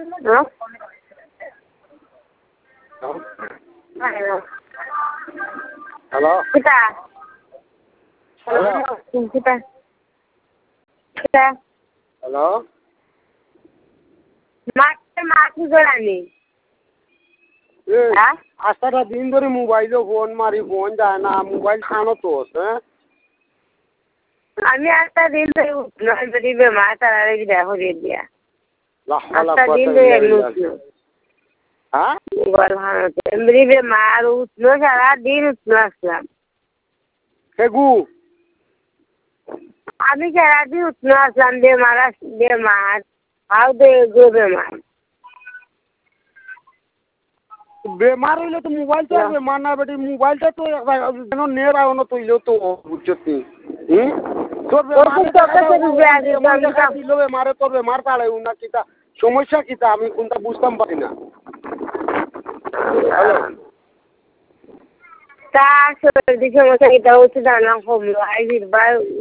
হ্যাঁ হ্যালো কিতা হ্যালো কিতা কিতা হ্যালো মাছি গড়ানি হ্যাঁ আজটা দিন ধরে মোবাইলে ফোন মারি ফোন যায় না মোবাইল খানো তো হ্যাঁ আমি একটা দিন ধরে উঠলো যদি বেমার তারা দেখো দিয়া একটা দিন ধরে এমনি উঠলো হ্যাঁ মোবাইল ভালো এমনি বেমার উঠলো সারা দিন উঠলো আসলাম সেগু আমি সারাদিন উঠলো আসলাম বেমার হাও দে গো বেমার বেমার হইলে তো মোবাইল তো বেমার না বেটি মোবাইলটা তো যেন নেট আও না তৈলেও তো বুঝছি তোর বেমারে তোর বেমার তাড়াইও না কিতা সমস্যা কিতা আমি কোনটা বুঝতাম পারি না তা সর্দি সমস্যা কিতা হচ্ছে জানা কমলো আই ফিরবার